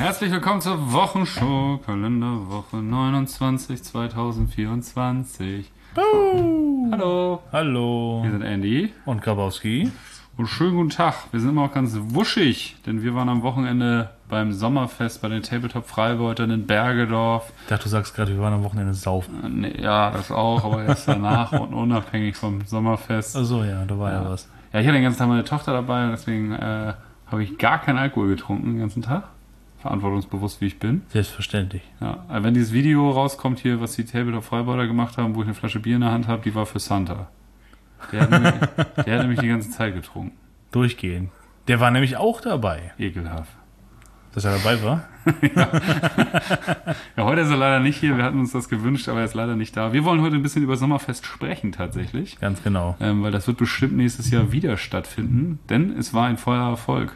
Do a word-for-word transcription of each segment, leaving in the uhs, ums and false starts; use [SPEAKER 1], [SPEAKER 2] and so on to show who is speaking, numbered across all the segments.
[SPEAKER 1] Herzlich willkommen zur Wochenshow, Kalenderwoche neunundzwanzig zweitausendvierundzwanzig.
[SPEAKER 2] Buh.
[SPEAKER 1] Hallo.
[SPEAKER 2] Hallo.
[SPEAKER 1] Wir sind Andy.
[SPEAKER 2] Und Grabowski.
[SPEAKER 1] Und schönen guten Tag. Wir sind immer auch ganz wuschig, denn wir waren am Wochenende beim Sommerfest bei den Tabletop Freibeutern in Bergedorf.
[SPEAKER 2] Ich dachte, du sagst gerade, wir waren am Wochenende saufen.
[SPEAKER 1] Äh, nee, ja, das auch, aber erst danach und unabhängig vom Sommerfest.
[SPEAKER 2] Ach so, ja, da war ja, ja was.
[SPEAKER 1] Ja, ich hatte den ganzen Tag meine Tochter dabei, deswegen äh, habe ich gar keinen Alkohol getrunken den ganzen Tag. Verantwortungsbewusst, wie ich bin.
[SPEAKER 2] Selbstverständlich.
[SPEAKER 1] Ja, wenn dieses Video rauskommt hier, was die Tabletop Freibeuter gemacht haben, wo ich eine Flasche Bier in der Hand habe, die war für Santa. Der hat, nämlich, der hat nämlich die ganze Zeit getrunken.
[SPEAKER 2] Durchgehend. Der war nämlich auch dabei.
[SPEAKER 1] Ekelhaft.
[SPEAKER 2] Dass er dabei war?
[SPEAKER 1] ja. ja, heute ist er leider nicht hier. Wir hatten uns das gewünscht, aber er ist leider nicht da. Wir wollen heute ein bisschen über Sommerfest sprechen tatsächlich.
[SPEAKER 2] Ganz genau.
[SPEAKER 1] Ähm, weil das wird bestimmt nächstes Jahr wieder stattfinden, denn es war ein voller Erfolg.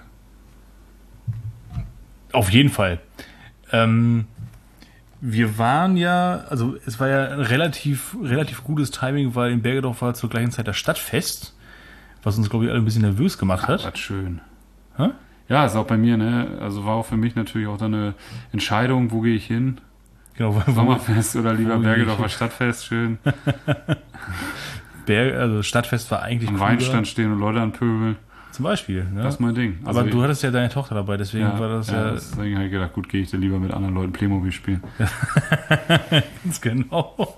[SPEAKER 2] Auf jeden Fall. Ähm, wir waren ja, also es war ja ein relativ, relativ gutes Timing, weil in Bergedorf war zur gleichen Zeit das Stadtfest, was uns, glaube ich, alle ein bisschen nervös gemacht hat.
[SPEAKER 1] Ach, was schön.
[SPEAKER 2] Hä?
[SPEAKER 1] Ja, ist auch bei mir, ne? Also war auch für mich natürlich auch dann eine Entscheidung, wo gehe ich hin?
[SPEAKER 2] Genau, wo,
[SPEAKER 1] Sommerfest oder lieber Bergedorfer Stadtfest, schön.
[SPEAKER 2] Berg, also Stadtfest war eigentlich
[SPEAKER 1] am Weinstand stehen und Leute anpöbeln.
[SPEAKER 2] Zum Beispiel. Ne?
[SPEAKER 1] Das ist mein Ding.
[SPEAKER 2] Also aber du hattest ja deine Tochter dabei, deswegen
[SPEAKER 1] ja,
[SPEAKER 2] war das
[SPEAKER 1] ja...
[SPEAKER 2] ja
[SPEAKER 1] deswegen habe ich gedacht, gut, gehe ich da lieber mit anderen Leuten Playmobil spielen.
[SPEAKER 2] Ganz genau.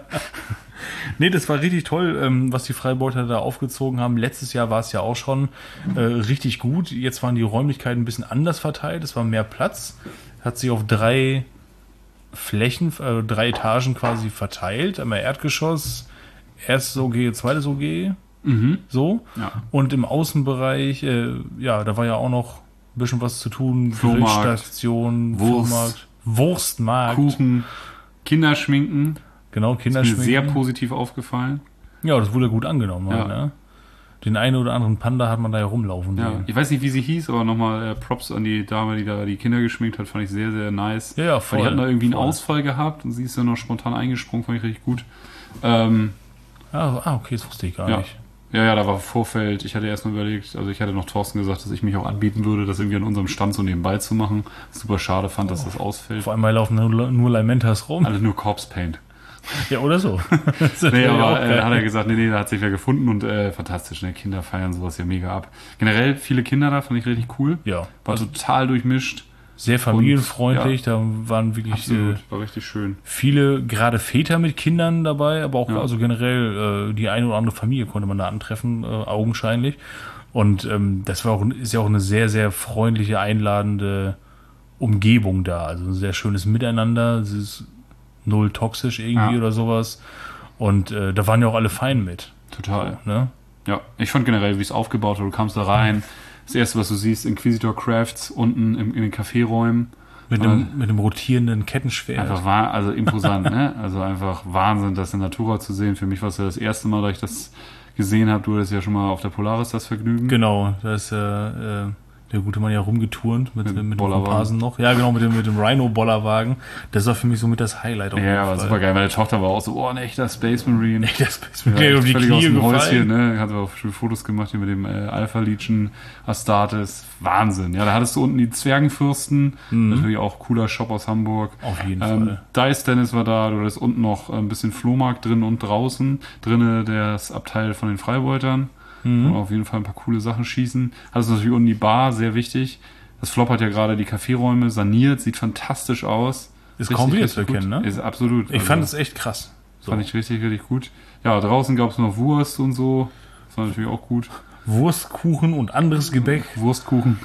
[SPEAKER 2] Nee, das war richtig toll, was die Freibeuter da aufgezogen haben. Letztes Jahr war es ja auch schon äh, richtig gut. Jetzt waren die Räumlichkeiten ein bisschen anders verteilt. Es war mehr Platz. Hat sich auf drei Flächen, äh, drei Etagen quasi verteilt. Einmal Erdgeschoss, erstes O G, zweites O G.
[SPEAKER 1] Mhm.
[SPEAKER 2] So.
[SPEAKER 1] Ja.
[SPEAKER 2] Und im Außenbereich, äh, ja, da war ja auch noch ein bisschen was zu tun.
[SPEAKER 1] Flohmarkt,
[SPEAKER 2] Grillstation,
[SPEAKER 1] Wurst,
[SPEAKER 2] Flohmarkt, Wurstmarkt.
[SPEAKER 1] Kuchen, Kinderschminken.
[SPEAKER 2] Genau, Kinderschminken.
[SPEAKER 1] Ist mir sehr positiv aufgefallen.
[SPEAKER 2] Ja, das wurde gut angenommen.
[SPEAKER 1] Ja.
[SPEAKER 2] Halt, ne? Den einen oder anderen Panda hat man da ja rumlaufen
[SPEAKER 1] ja.
[SPEAKER 2] sehen.
[SPEAKER 1] Ich weiß nicht, wie sie hieß, aber nochmal äh, Props an die Dame, die da die Kinder geschminkt hat, fand ich sehr, sehr nice.
[SPEAKER 2] Ja, ja, voll.
[SPEAKER 1] Weil die hatten da irgendwie
[SPEAKER 2] voll.
[SPEAKER 1] einen Ausfall gehabt und sie ist dann noch spontan eingesprungen, fand ich richtig gut. Ähm,
[SPEAKER 2] ah, ah, okay, das wusste ich gar
[SPEAKER 1] ja.
[SPEAKER 2] nicht.
[SPEAKER 1] Ja, ja, da war Vorfeld. Ich hatte erst mal überlegt, also ich hatte noch Thorsten gesagt, dass ich mich auch anbieten würde, das irgendwie an unserem Stand so nebenbei zu machen. Super schade fand, dass das ausfällt.
[SPEAKER 2] Vor allem laufen nur, nur Lamentas rum.
[SPEAKER 1] Also nur Corpse Paint.
[SPEAKER 2] Ja, oder so.
[SPEAKER 1] nee, aber äh, hat er gesagt, nee, nee, da hat sich wer gefunden und äh, fantastisch, ne? Kinder feiern sowas ja mega ab. Generell viele Kinder da, fand ich richtig cool.
[SPEAKER 2] Ja.
[SPEAKER 1] War also, total durchmischt.
[SPEAKER 2] Sehr familienfreundlich,
[SPEAKER 1] und, ja,
[SPEAKER 2] da waren wirklich
[SPEAKER 1] absolut,
[SPEAKER 2] äh,
[SPEAKER 1] war richtig schön.
[SPEAKER 2] Viele, gerade Väter mit Kindern dabei, aber auch
[SPEAKER 1] ja.
[SPEAKER 2] also generell äh, die eine oder andere Familie konnte man da antreffen, äh, augenscheinlich. Und ähm, das war auch, ist ja auch eine sehr, sehr freundliche, einladende Umgebung da. Also ein sehr schönes Miteinander, es ist null toxisch irgendwie ja. oder sowas. Und äh, da waren ja auch alle fein mit.
[SPEAKER 1] Total.
[SPEAKER 2] So, ne?
[SPEAKER 1] Ja, ich fand generell, wie es aufgebaut war, du kamst da rein. Das erste, was du siehst, Inquisitor Crafts unten im, in den Kaffeeräumen.
[SPEAKER 2] Mit einem, mit einem rotierenden Kettenschwert.
[SPEAKER 1] Einfach war, also imposant, ne? Also einfach Wahnsinn, das in Natura zu sehen. Für mich war es ja das erste Mal, dass ich das gesehen habe. Du hattest ja schon mal auf der Polaris das Vergnügen.
[SPEAKER 2] Genau, da ist ja äh, der gute Mann ja rumgeturnt mit, mit, mit dem
[SPEAKER 1] Komparsen
[SPEAKER 2] noch. Ja, genau, mit dem, mit dem Rhino-Bollerwagen. Das war für mich somit das Highlight. Auf
[SPEAKER 1] ja, war super geil. Meine Tochter war auch so, oh, ein echter Space Marine.
[SPEAKER 2] Echter Space Marine.
[SPEAKER 1] Ja,
[SPEAKER 2] um die Knie
[SPEAKER 1] aus dem
[SPEAKER 2] gefallen.
[SPEAKER 1] Häuschen, ne? Hat auch schöne Fotos gemacht hier mit dem äh, Alpha-Legion Astartes. Wahnsinn. Ja, da hattest du unten die Zwergenfürsten. Mhm. Natürlich auch cooler Shop aus Hamburg.
[SPEAKER 2] Auf jeden
[SPEAKER 1] ähm,
[SPEAKER 2] Fall.
[SPEAKER 1] Dice Dennis war da. Du hattest unten noch ein bisschen Flohmarkt drin und draußen. Drinnen das Abteil von den Freibeutern. Mhm. Und auf jeden Fall ein paar coole Sachen schießen. Hattest natürlich unten die Bar, sehr wichtig. Das Flop hat ja gerade die Kaffeeräume saniert, sieht fantastisch aus.
[SPEAKER 2] Ist richtig, kaum wieder zu erkennen, ne?
[SPEAKER 1] Ist absolut.
[SPEAKER 2] Ich also, fand es echt krass.
[SPEAKER 1] So. Fand ich richtig, richtig gut. Ja, draußen gab es noch Wurst und so. Das war natürlich auch gut.
[SPEAKER 2] Wurstkuchen und anderes Gebäck.
[SPEAKER 1] Wurstkuchen.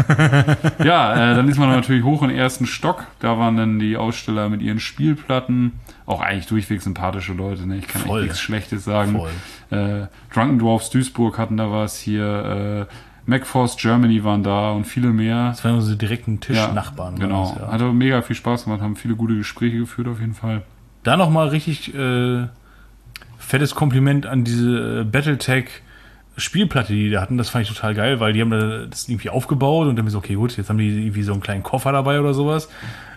[SPEAKER 1] ja, äh, dann ist man natürlich hoch in den ersten Stock. Da waren dann die Aussteller mit ihren Spielplatten. Auch eigentlich durchweg sympathische Leute, ne? Ich kann
[SPEAKER 2] Voll.
[SPEAKER 1] echt nichts Schlechtes sagen.
[SPEAKER 2] Voll.
[SPEAKER 1] Äh, Drunken Dwarfs Duisburg hatten da was hier. Äh, MacForce Germany waren da und viele mehr.
[SPEAKER 2] Das waren unsere direkten Tischnachbarn.
[SPEAKER 1] Ja, genau.
[SPEAKER 2] Das, ja.
[SPEAKER 1] Hat aber mega viel Spaß gemacht, haben viele gute Gespräche geführt auf jeden Fall.
[SPEAKER 2] Da nochmal richtig äh, fettes Kompliment an diese äh, Battletech Spielplatte, die die da hatten. Das fand ich total geil, weil die haben das irgendwie aufgebaut und dann so, okay, gut, jetzt haben die irgendwie so einen kleinen Koffer dabei oder sowas.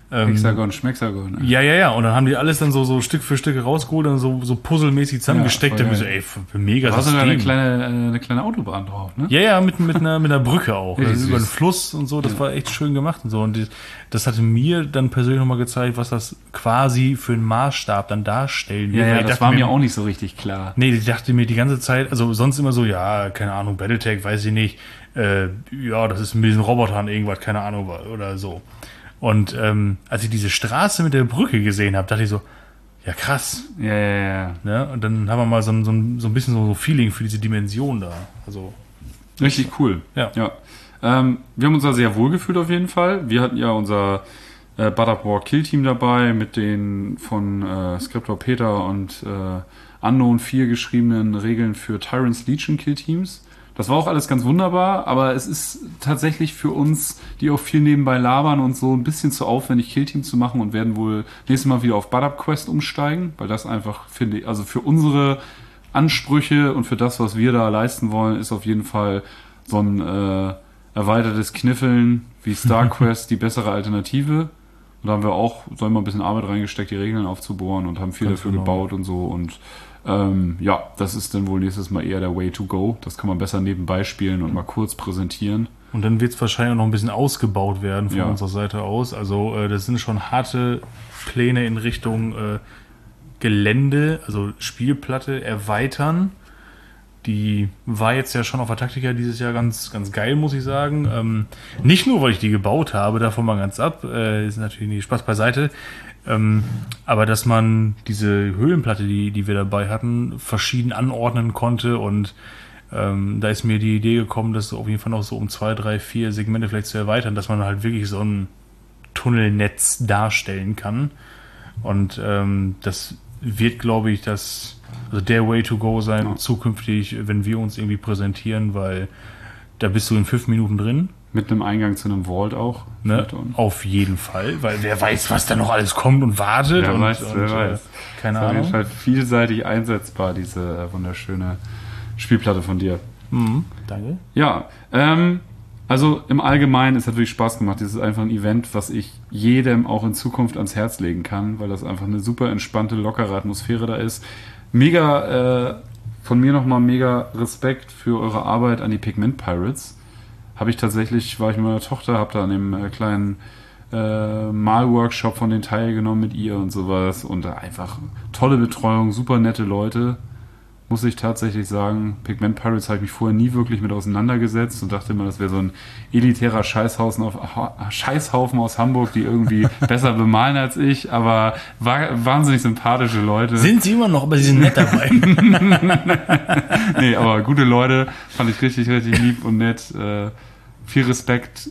[SPEAKER 2] Ähm,
[SPEAKER 1] Hexagon, Schmexagon. Ne?
[SPEAKER 2] Ja, ja, ja. Und dann haben die alles dann so, so Stück für Stück rausgeholt und so, so puzzelmäßig zusammengesteckt. Ja, so, ey, mega
[SPEAKER 1] da war sogar eine kleine, eine kleine Autobahn drauf, ne?
[SPEAKER 2] Ja, ja, mit, mit, einer, mit einer Brücke auch.
[SPEAKER 1] Ja,
[SPEAKER 2] also über den Fluss und so. Das ja. war echt schön gemacht und so. Und die, das hatte mir dann persönlich nochmal gezeigt, was das quasi für einen Maßstab dann darstellen
[SPEAKER 1] wird. Ja, ja, das war mir auch nicht so richtig klar.
[SPEAKER 2] Nee, ich dachte mir die ganze Zeit, also sonst immer so, ja, keine Ahnung, Battletech, weiß ich nicht. Äh, ja, das ist mit diesen Robotern irgendwas, keine Ahnung, oder so. Und ähm, als ich diese Straße mit der Brücke gesehen habe, dachte ich so, ja krass.
[SPEAKER 1] Ja, ja, ja.
[SPEAKER 2] ja und dann haben wir mal so, so, so ein bisschen so ein Feeling für diese Dimension da. Also
[SPEAKER 1] richtig cool.
[SPEAKER 2] Ja.
[SPEAKER 1] ja. Ähm, wir haben uns da sehr wohl gefühlt auf jeden Fall. Wir hatten ja unser äh, Butter War Kill Team dabei mit den von äh, Scriptor Peter und äh, Unknown vier geschriebenen Regeln für Tyrant's Legion Kill Teams. Das war auch alles ganz wunderbar, aber es ist tatsächlich für uns, die auch viel nebenbei labern und so, ein bisschen zu aufwendig, Killteam zu machen und werden wohl nächstes Mal wieder auf Butt-Up Quest umsteigen, weil das einfach, finde ich, also für unsere Ansprüche und für das, was wir da leisten wollen, ist auf jeden Fall so ein äh, erweitertes Kniffeln wie Star Quest die bessere Alternative. Und da haben wir auch, sagen wir mal, ein bisschen Arbeit reingesteckt, die Regeln aufzubohren und haben viel ganz dafür genau. gebaut und so und Ähm, ja, das ist dann wohl nächstes Mal eher der Way to go. Das kann man besser nebenbei spielen und mal kurz präsentieren.
[SPEAKER 2] Und dann wird es wahrscheinlich auch noch ein bisschen ausgebaut werden von ja. unserer Seite aus. Also äh, das sind schon harte Pläne in Richtung äh, Gelände, also Spielplatte erweitern. Die war jetzt ja schon auf der Taktika dieses Jahr ganz, ganz geil, muss ich sagen. Ähm, nicht nur, weil ich die gebaut habe, davon mal ganz ab. Äh, ist natürlich nicht Spaß beiseite. Ähm, aber dass man diese Höhlenplatte, die, die wir dabei hatten, verschieden anordnen konnte und ähm, da ist mir die Idee gekommen, das auf jeden Fall noch so um zwei, drei, vier Segmente vielleicht zu erweitern, dass man halt wirklich so ein Tunnelnetz darstellen kann und ähm, das wird, glaube ich, das, also der Way to go sein, ja. zukünftig, wenn wir uns irgendwie präsentieren, weil da bist du in fünf Minuten drin.
[SPEAKER 1] Mit einem Eingang zu einem Vault auch.
[SPEAKER 2] Ne? Auf jeden Fall, weil wer weiß, was da noch alles kommt und wartet.
[SPEAKER 1] Wer
[SPEAKER 2] und,
[SPEAKER 1] weiß,
[SPEAKER 2] und,
[SPEAKER 1] wer
[SPEAKER 2] äh,
[SPEAKER 1] weiß.
[SPEAKER 2] Keine
[SPEAKER 1] das
[SPEAKER 2] Ahnung.
[SPEAKER 1] ist halt vielseitig einsetzbar, diese äh, wunderschöne Spielplatte von dir.
[SPEAKER 2] Mhm, danke.
[SPEAKER 1] Ja, ähm, also im Allgemeinen, es hat wirklich Spaß gemacht. Das ist einfach ein Event, was ich jedem auch in Zukunft ans Herz legen kann, weil das einfach eine super entspannte, lockere Atmosphäre da ist. Mega, äh, von mir nochmal mega Respekt für eure Arbeit an die Pigment Pirates. Habe ich tatsächlich, war ich mit meiner Tochter, habe da an dem äh, kleinen äh, Malworkshop von denen teilgenommen mit ihr und sowas und da einfach tolle Betreuung, super nette Leute, muss ich tatsächlich sagen. Pigment Pirates habe ich mich vorher nie wirklich mit auseinandergesetzt und dachte immer, das wäre so ein elitärer Scheißhaufen, auf, Scheißhaufen aus Hamburg, die irgendwie besser bemalen als ich, aber war, wahnsinnig sympathische Leute.
[SPEAKER 2] Sind sie immer noch, aber sie sind nett dabei.
[SPEAKER 1] Nee, aber gute Leute, fand ich richtig, richtig lieb und nett. Äh, viel Respekt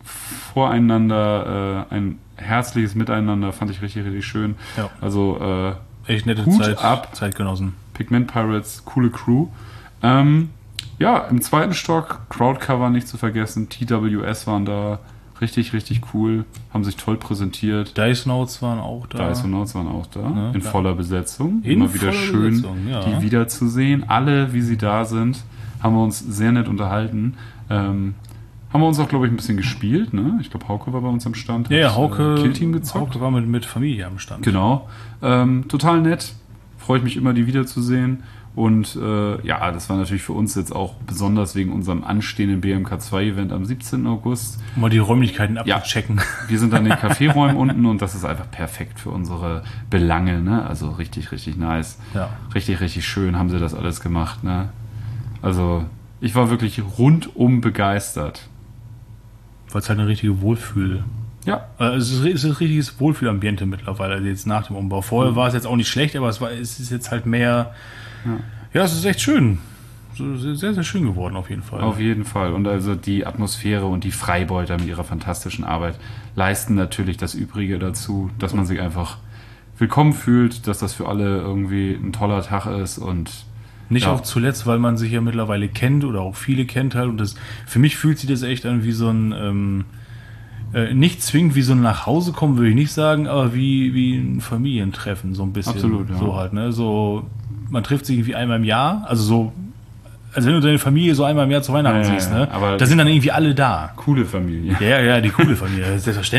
[SPEAKER 1] voreinander, äh, ein herzliches Miteinander, fand ich richtig, richtig schön.
[SPEAKER 2] Ja.
[SPEAKER 1] Also äh,
[SPEAKER 2] echt nette
[SPEAKER 1] Hut
[SPEAKER 2] Zeit,
[SPEAKER 1] ab.
[SPEAKER 2] Zeitgenossen.
[SPEAKER 1] Pigment Pirates, coole Crew. Ähm, ja, im zweiten Stock, Crowdcover nicht zu vergessen, T W S waren da, richtig, richtig cool, haben sich toll präsentiert.
[SPEAKER 2] Dice Notes waren auch da.
[SPEAKER 1] Dice Notes waren auch da,
[SPEAKER 2] ne,
[SPEAKER 1] in
[SPEAKER 2] da.
[SPEAKER 1] voller Besetzung.
[SPEAKER 2] In
[SPEAKER 1] Immer wieder schön,
[SPEAKER 2] Besetzung, ja.
[SPEAKER 1] die wiederzusehen. Alle, wie sie da sind, haben wir uns sehr nett unterhalten. Ähm, haben wir uns auch, glaube ich, ein bisschen gespielt. Ne? Ich glaube, Hauke war bei uns am Stand.
[SPEAKER 2] Ja, ja, Hauke,
[SPEAKER 1] äh, Killteam gezockt.
[SPEAKER 2] Hauke war mit, mit Familie am Stand.
[SPEAKER 1] Genau. Ähm, total nett. Freue ich mich immer, die wiederzusehen. Und äh, ja, das war natürlich für uns jetzt auch besonders wegen unserem anstehenden B M K zwei Event am siebzehnten August.
[SPEAKER 2] Um mal die Räumlichkeiten abzuchecken.
[SPEAKER 1] Ja, wir sind an den Kaffeeräumen unten und das ist einfach perfekt für unsere Belange. Ne? Also richtig, richtig nice.
[SPEAKER 2] Ja.
[SPEAKER 1] Richtig, richtig schön haben sie das alles gemacht. Ne? Also ich war wirklich rundum begeistert.
[SPEAKER 2] Weil es halt eine richtige Wohlfühl.
[SPEAKER 1] Ja.
[SPEAKER 2] Es ist, es ist ein richtiges Wohlfühlambiente mittlerweile, also jetzt nach dem Umbau. Vorher mhm. war es jetzt auch nicht schlecht, aber es, war, es ist jetzt halt mehr. Ja, ja, es ist echt schön. Sehr, sehr schön geworden auf jeden Fall.
[SPEAKER 1] Auf jeden Fall. Und also die Atmosphäre und die Freibeuter mit ihrer fantastischen Arbeit leisten natürlich das Übrige dazu, dass man sich einfach willkommen fühlt, dass das für alle irgendwie ein toller Tag ist und
[SPEAKER 2] nicht
[SPEAKER 1] ja.
[SPEAKER 2] auch zuletzt, weil man sich ja mittlerweile kennt oder auch viele kennt halt. Und das, für mich fühlt sich das echt an wie so ein, ähm, äh, nicht zwingend wie so ein Nachhausekommen, würde ich nicht sagen, aber wie, wie ein Familientreffen, so ein bisschen.
[SPEAKER 1] Absolut, ja.
[SPEAKER 2] So halt, ne? So, man trifft sich irgendwie einmal im Jahr, also so, also wenn du deine Familie so einmal im Jahr zu Weihnachten
[SPEAKER 1] ja,
[SPEAKER 2] siehst,
[SPEAKER 1] ja,
[SPEAKER 2] ne?
[SPEAKER 1] aber
[SPEAKER 2] da sind dann irgendwie alle da.
[SPEAKER 1] Coole Familie.
[SPEAKER 2] Ja, ja, die coole Familie, selbstverständlich.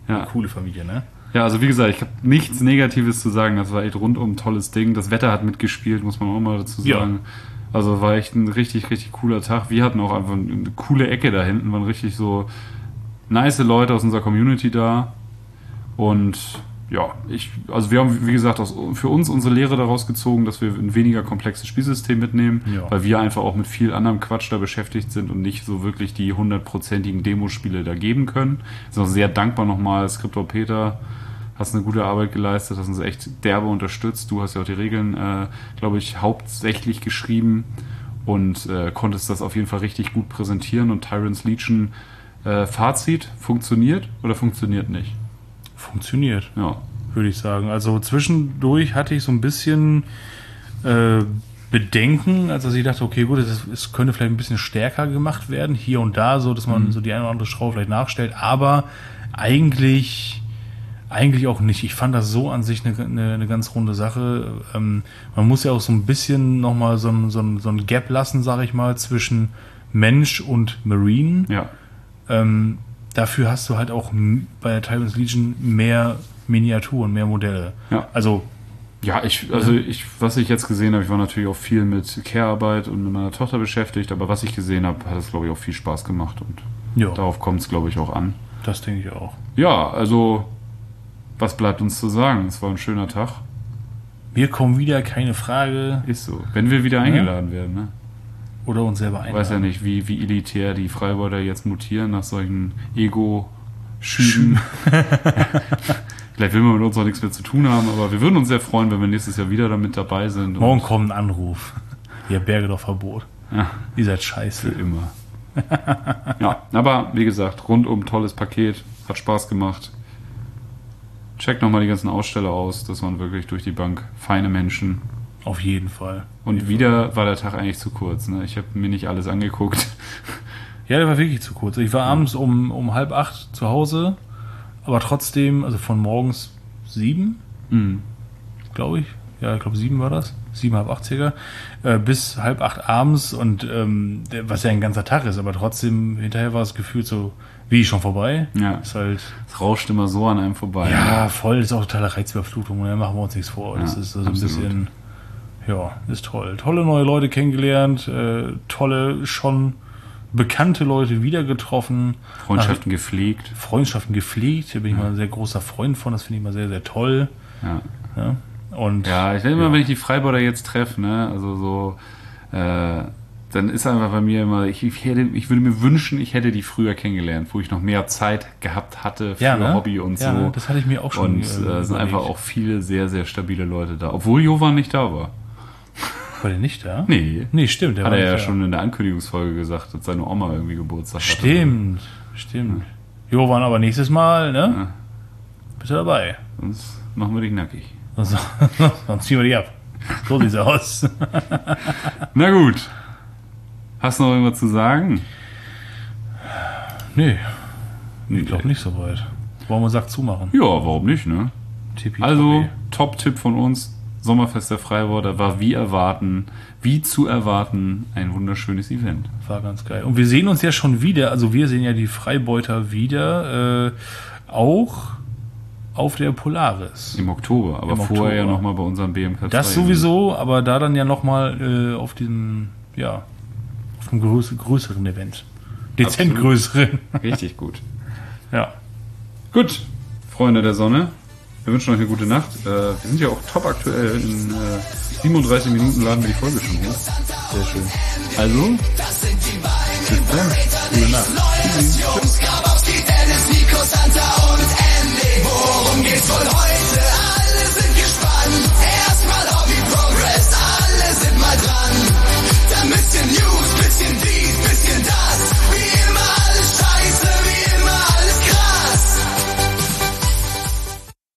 [SPEAKER 2] Ja. Eine coole Familie, ne?
[SPEAKER 1] Ja, also wie gesagt, ich habe nichts Negatives zu sagen. Das war echt rundum ein tolles Ding. Das Wetter hat mitgespielt, muss man auch mal dazu sagen. Ja. Also war echt ein richtig, richtig cooler Tag. Wir hatten auch einfach eine coole Ecke da hinten, waren richtig so nice Leute aus unserer Community da. Und ja, ich, also wir haben, wie gesagt, aus, für uns unsere Lehre daraus gezogen, dass wir ein weniger komplexes Spielsystem mitnehmen, ja. weil wir einfach auch mit viel anderem Quatsch da beschäftigt sind und nicht so wirklich die hundertprozentigen Demospiele da geben können. Ich bin auch sehr dankbar nochmal, Skriptor Peter, hast eine gute Arbeit geleistet, hast uns echt derbe unterstützt. Du hast ja auch die Regeln, äh, glaube ich, hauptsächlich geschrieben und äh, konntest das auf jeden Fall richtig gut präsentieren. Und Tyrant's Legion, äh, Fazit, funktioniert oder funktioniert nicht?
[SPEAKER 2] Funktioniert, ja, würde ich sagen. Also zwischendurch hatte ich so ein bisschen äh, Bedenken, als ich dachte, okay, gut, es, es könnte vielleicht ein bisschen stärker gemacht werden, hier und da, so dass man mhm. so die eine oder andere Schraube vielleicht nachstellt, aber eigentlich eigentlich auch nicht. Ich fand das so an sich eine, eine, eine ganz runde Sache. Ähm, man muss ja auch so ein bisschen nochmal so ein, so ein, so ein Gap lassen, sage ich mal, zwischen Mensch und Marine.
[SPEAKER 1] Ja.
[SPEAKER 2] Ähm, Dafür hast du halt auch bei der Tyrant's Legion mehr Miniaturen, mehr Modelle.
[SPEAKER 1] Ja.
[SPEAKER 2] Also
[SPEAKER 1] ja, ich, also ich, was ich jetzt gesehen habe, ich war natürlich auch viel mit Care-Arbeit und mit meiner Tochter beschäftigt, aber was ich gesehen habe, hat es, glaube ich, auch viel Spaß gemacht und ja. darauf kommt es, glaube ich, auch an.
[SPEAKER 2] Das denke ich auch.
[SPEAKER 1] Ja, also was bleibt uns zu sagen? Es war ein schöner Tag.
[SPEAKER 2] Wir kommen wieder, keine Frage.
[SPEAKER 1] Ist so. Wenn wir wieder eingeladen ja. werden, ne?
[SPEAKER 2] Oder uns selber einladen.
[SPEAKER 1] Ich weiß ja nicht, wie, wie elitär die Freibeuter jetzt mutieren nach solchen Ego-Schüben. Vielleicht will man mit uns auch nichts mehr zu tun haben, aber wir würden uns sehr freuen, wenn wir nächstes Jahr wieder damit dabei sind.
[SPEAKER 2] Morgen kommt ein Anruf. Ihr Bergedorf-Verbot. Ja. Ihr seid scheiße.
[SPEAKER 1] Für immer. Ja, aber wie gesagt, rundum tolles Paket. Hat Spaß gemacht. Checkt nochmal die ganzen Aussteller aus. Das waren wirklich durch die Bank feine Menschen.
[SPEAKER 2] Auf jeden Fall.
[SPEAKER 1] Und
[SPEAKER 2] jeden
[SPEAKER 1] wieder
[SPEAKER 2] Fall.
[SPEAKER 1] war der Tag eigentlich zu kurz. Ne? Ich habe mir nicht alles angeguckt.
[SPEAKER 2] Ja, der war wirklich zu kurz. Ich war abends um, um halb acht zu Hause, aber trotzdem, also von morgens sieben, mhm. glaube ich. Ja, ich glaube sieben war das. Sieben, halb acht circa. Äh, bis halb acht abends und ähm, der, was ja ein ganzer Tag ist, aber trotzdem hinterher war es gefühlt so, wie schon vorbei.
[SPEAKER 1] Ja.
[SPEAKER 2] Ist halt,
[SPEAKER 1] es rauscht immer so an einem vorbei.
[SPEAKER 2] Ja, voll. Ist auch totale Reizüberflutung. Da machen wir uns nichts vor. Das ja, ist also ein bisschen. Ja, ist toll. Tolle neue Leute kennengelernt, äh, tolle, schon bekannte Leute wieder getroffen.
[SPEAKER 1] Freundschaften Ach, gepflegt.
[SPEAKER 2] Freundschaften gepflegt, da bin ich ja. mal ein sehr großer Freund von, das finde ich mal sehr, sehr toll.
[SPEAKER 1] Ja.
[SPEAKER 2] Ja, und,
[SPEAKER 1] ja ich denke ja. immer, wenn ich die Freibeuter jetzt treffe, ne, also so, äh, dann ist einfach bei mir immer, ich, ich, hätte, ich würde mir wünschen, ich hätte die früher kennengelernt, wo ich noch mehr Zeit gehabt hatte für
[SPEAKER 2] ja, ne?
[SPEAKER 1] Hobby und
[SPEAKER 2] ja,
[SPEAKER 1] so.
[SPEAKER 2] Das hatte ich mir auch schon.
[SPEAKER 1] Und es äh, sind einfach auch viele sehr, sehr stabile Leute da, obwohl Jovan nicht da war.
[SPEAKER 2] War der nicht da?
[SPEAKER 1] Nee.
[SPEAKER 2] Nee, stimmt. Der
[SPEAKER 1] hat
[SPEAKER 2] war
[SPEAKER 1] er ja
[SPEAKER 2] da.
[SPEAKER 1] schon in der Ankündigungsfolge gesagt, dass seine Oma irgendwie Geburtstag hatte.
[SPEAKER 2] Stimmt, stimmt. Ja. Jovan aber nächstes Mal, ne? Ja. Bist du dabei?
[SPEAKER 1] Sonst machen wir dich nackig.
[SPEAKER 2] Sonst, sonst ziehen wir dich ab. So sieht's aus.
[SPEAKER 1] Na gut. Hast du noch irgendwas zu sagen?
[SPEAKER 2] Nee. nee ich glaube nicht so weit. Wollen wir Sack zumachen?
[SPEAKER 1] Ja, warum nicht, ne?
[SPEAKER 2] Tippi
[SPEAKER 1] also, Top-Tipp von uns. Sommerfest der Freibeuter war wie erwarten, wie zu erwarten, ein wunderschönes Event.
[SPEAKER 2] War ganz geil. Und wir sehen uns ja schon wieder, also wir sehen ja die Freibeuter wieder, äh, auch auf der Polaris.
[SPEAKER 1] Im Oktober, aber Im vorher Oktober. ja nochmal bei unserem B M K zwei.
[SPEAKER 2] Das sowieso, aber da dann ja nochmal äh, auf diesem, ja, auf einem größ- größeren Event. Dezent Absolut. größeren.
[SPEAKER 1] Richtig gut.
[SPEAKER 2] Ja.
[SPEAKER 1] Gut, Freunde der Sonne. Wir wünschen euch eine gute Nacht. Äh, wir sind ja auch top aktuell. In äh, siebenunddreißig Minuten laden wir die Folge schon hoch.
[SPEAKER 2] Sehr schön.
[SPEAKER 1] Also, bis dann.
[SPEAKER 2] Gute Nacht.
[SPEAKER 3] Worum geht's wohl heute?